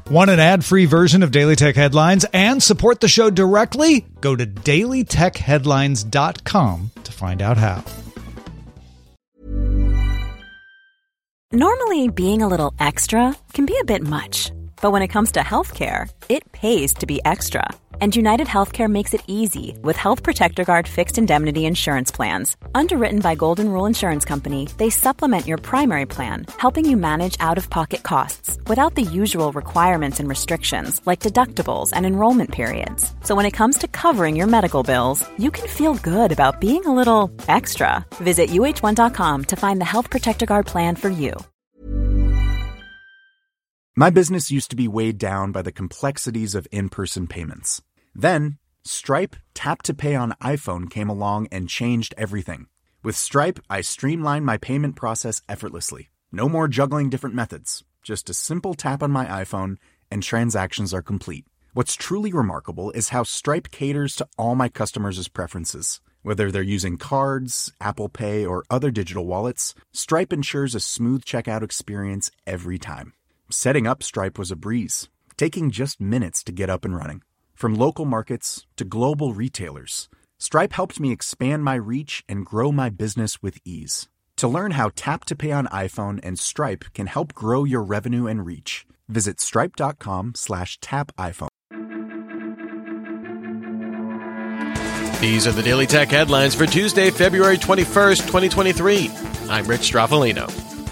Want an ad-free version of Daily Tech Headlines and support the show directly? Go to dailytechheadlines.com to find out how. Normally, being a little extra can be a bit much. But when it comes to healthcare, it pays to be extra. And United Healthcare makes it easy with Health Protector Guard fixed indemnity insurance plans. Underwritten by Golden Rule Insurance Company, they supplement your primary plan, helping you manage out-of-pocket costs without the usual requirements and restrictions like deductibles and enrollment periods. So when it comes to covering your medical bills, you can feel good about being a little extra. Visit uh1.com to find the Health Protector Guard plan for you. My business used to be weighed down by the complexities of in-person payments. Then, Stripe Tap to Pay on iPhone came along and changed everything. With Stripe, I streamlined my payment process effortlessly. No more juggling different methods. Just a simple tap on my iPhone and transactions are complete. What's truly remarkable is how Stripe caters to all my customers' preferences. Whether they're using cards, Apple Pay, or other digital wallets, Stripe ensures a smooth checkout experience every time. Setting up Stripe was a breeze, taking just minutes to get up and running. From local markets to global retailers, Stripe helped me expand my reach and grow my business with ease. To learn how Tap to Pay on iPhone and Stripe can help grow your revenue and reach, visit stripe.com/tapiphone. These are the Daily Tech headlines for Tuesday, February 21st, 2023. I'm Rich Straffolino.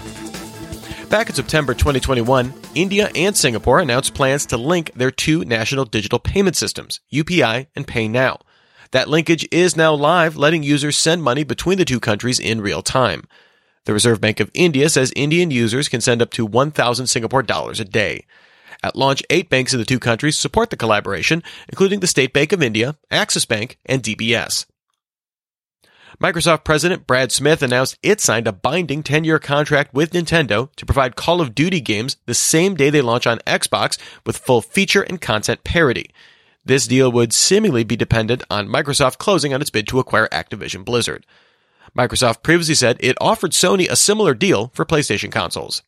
Back in September 2021, India and Singapore announced plans to link their two national digital payment systems, UPI and PayNow. That linkage is now live, letting users send money between the two countries in real time. The Reserve Bank of India says Indian users can send up to 1,000 Singapore dollars a day. At launch, 8 banks in the two countries support the collaboration, including the State Bank of India, Axis Bank, and DBS. Microsoft President Brad Smith announced it signed a binding 10-year contract with Nintendo to provide Call of Duty games the same day they launch on Xbox with full feature and content parity. This deal would seemingly be dependent on Microsoft closing on its bid to acquire Activision Blizzard. Microsoft previously said it offered Sony a similar deal for PlayStation consoles.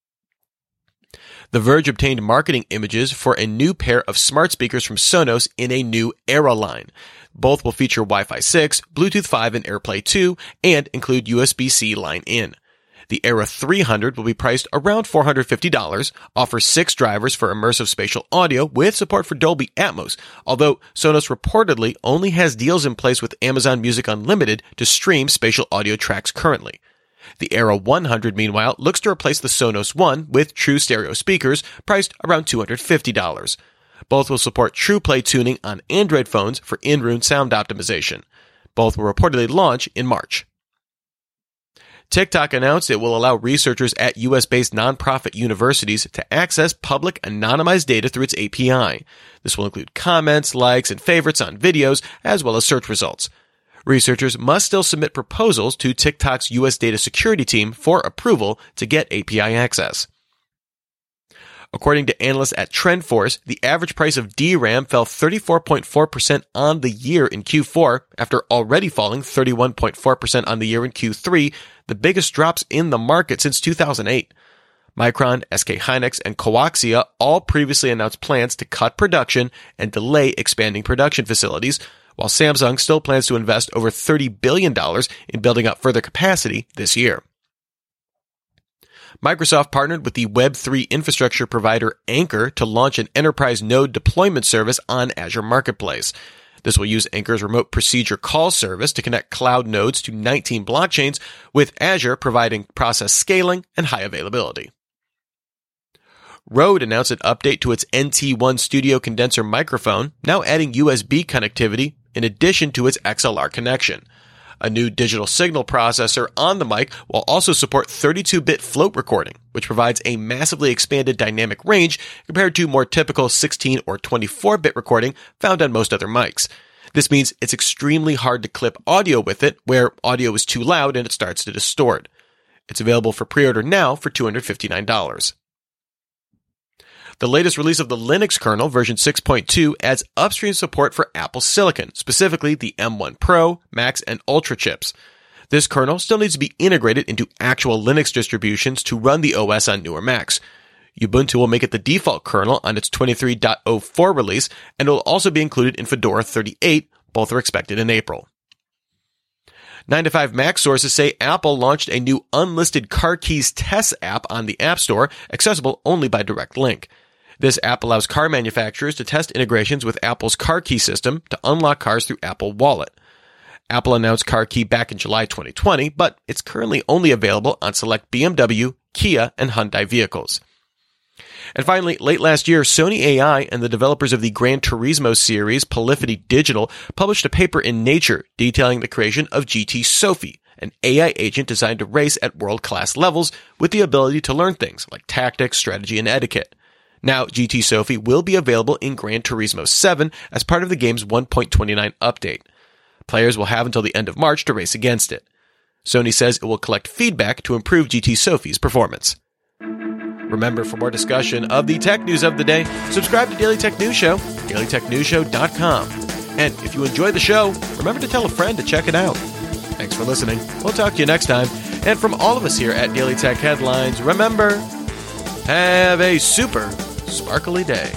The Verge obtained marketing images for a new pair of smart speakers from Sonos in a new Era line. Both will feature Wi-Fi 6, Bluetooth 5, and AirPlay 2, and include USB-C line-in. The Era 300 will be priced around $450, offers 6 drivers for immersive spatial audio with support for Dolby Atmos, although Sonos reportedly only has deals in place with Amazon Music Unlimited to stream spatial audio tracks currently. The Era 100, meanwhile, looks to replace the Sonos One with true stereo speakers, priced around $250. Both will support TruePlay tuning on Android phones for in-room sound optimization. Both will reportedly launch in March. TikTok announced it will allow researchers at U.S.-based nonprofit universities to access public anonymized data through its API. This will include comments, likes, and favorites on videos, as well as search results. Researchers must still submit proposals to TikTok's U.S. data security team for approval to get API access. According to analysts at TrendForce, the average price of DRAM fell 34.4% on the year in Q4, after already falling 31.4% on the year in Q3, the biggest drops in the market since 2008. Micron, SK Hynix, and Coaxia all previously announced plans to cut production and delay expanding production facilities, while Samsung still plans to invest over $30 billion in building up further capacity this year. Microsoft partnered with the Web3 infrastructure provider Anchor to launch an enterprise node deployment service on Azure Marketplace. This will use Anchor's remote procedure call service to connect cloud nodes to 19 blockchains, with Azure providing process scaling and high availability. Rode announced an update to its NT1 Studio condenser microphone, now adding USB connectivity in addition to its XLR connection. A new digital signal processor on the mic will also support 32-bit float recording, which provides a massively expanded dynamic range compared to more typical 16 or 24-bit recording found on most other mics. This means it's extremely hard to clip audio with it, where audio is too loud and it starts to distort. It's available for pre-order now for $259. The latest release of the Linux kernel, version 6.2, adds upstream support for Apple Silicon, specifically the M1 Pro, Max, and Ultra chips. This kernel still needs to be integrated into actual Linux distributions to run the OS on newer Macs. Ubuntu will make it the default kernel on its 23.04 release, and it will also be included in Fedora 38. Both are expected in April. 9to5Mac sources say Apple launched a new unlisted car keys test app on the App Store, accessible only by direct link. This app allows car manufacturers to test integrations with Apple's car key system to unlock cars through Apple Wallet. Apple announced Car Key back in July 2020, but it's currently only available on select BMW, Kia, and Hyundai vehicles. And finally, late last year, Sony AI and the developers of the Gran Turismo series, Polyphony Digital, published a paper in Nature detailing the creation of GT Sophie, an AI agent designed to race at world-class levels with the ability to learn things like tactics, strategy, and etiquette. Now, GT Sophie will be available in Gran Turismo 7 as part of the game's 1.29 update. Players will have until the end of March to race against it. Sony says it will collect feedback to improve GT Sophie's performance. Remember, for more discussion of the tech news of the day, subscribe to Daily Tech News Show, dailytechnewsshow.com. And if you enjoy the show, remember to tell a friend to check it out. Thanks for listening. We'll talk to you next time. And from all of us here at Daily Tech Headlines, remember, have a super sparkly day.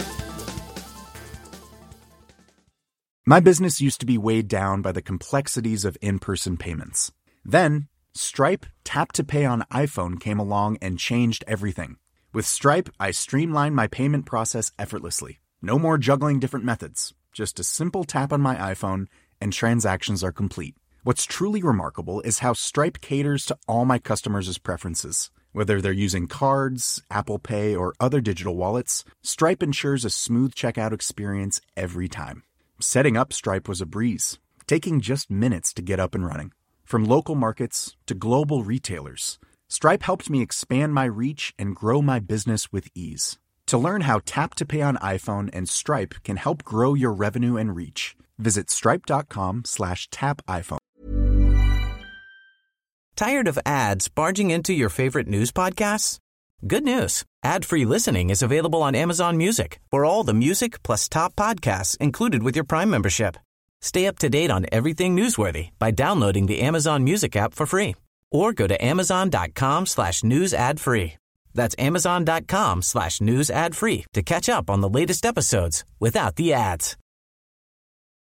My business used to be weighed down by the complexities of in-person payments. Then, Stripe Tap to Pay on iPhone came along and changed everything. With Stripe, I streamlined my payment process effortlessly. No more juggling different methods. Just a simple tap on my iPhone and transactions are complete. What's truly remarkable is how Stripe caters to all my customers' preferences. Whether they're using cards, Apple Pay, or other digital wallets, Stripe ensures a smooth checkout experience every time. Setting up Stripe was a breeze, taking just minutes to get up and running. From local markets to global retailers, Stripe helped me expand my reach and grow my business with ease. To learn how Tap to Pay on iPhone and Stripe can help grow your revenue and reach, visit stripe.com/tapiphone. Tired of ads barging into your favorite news podcasts? Good news. Ad-free listening is available on Amazon Music for all the music plus top podcasts included with your Prime membership. Stay up to date on everything newsworthy by downloading the Amazon Music app for free or go to amazon.com/news ad free. That's amazon.com/news ad free to catch up on the latest episodes without the ads.